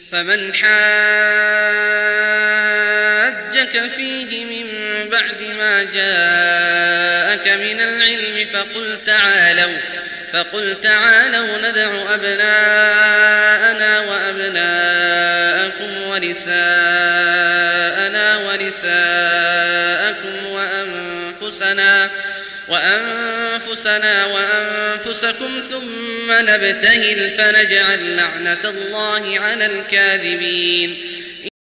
فمن حاجك فيه من بعد ما جاءك من العلم فقل تعالوا ندع أبناءنا وأبناءكم ونساءنا ونساءكم وأنفسنا وأنفسكم ثم نبتهل فنجعل لعنة الله على الكاذبين